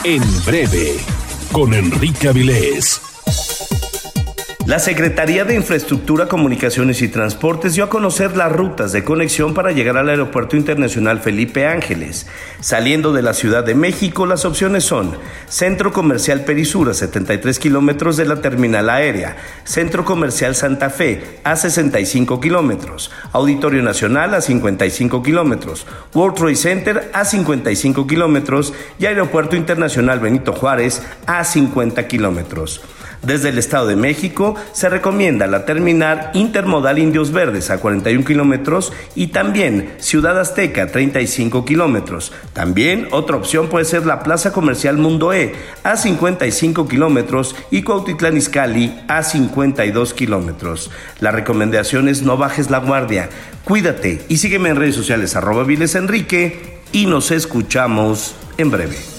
En breve, con Enrique Avilés. La Secretaría de Infraestructura, Comunicaciones y Transportes dio a conocer las rutas de conexión para llegar al Aeropuerto Internacional Felipe Ángeles. Saliendo de la Ciudad de México, las opciones son Centro Comercial Perisur, a 73 kilómetros de la terminal aérea, Centro Comercial Santa Fe, a 65 kilómetros, Auditorio Nacional, a 55 kilómetros, World Trade Center, a 55 kilómetros y Aeropuerto Internacional Benito Juárez, a 50 kilómetros. Desde el Estado de México se recomienda la terminal intermodal Indios Verdes a 41 kilómetros y también Ciudad Azteca 35 kilómetros. También otra opción puede ser la Plaza Comercial Mundo E a 55 kilómetros y Cuautitlán Izcalli a 52 kilómetros. La recomendación es no bajes la guardia, cuídate y sígueme en redes sociales @vilesenrique y nos escuchamos en breve.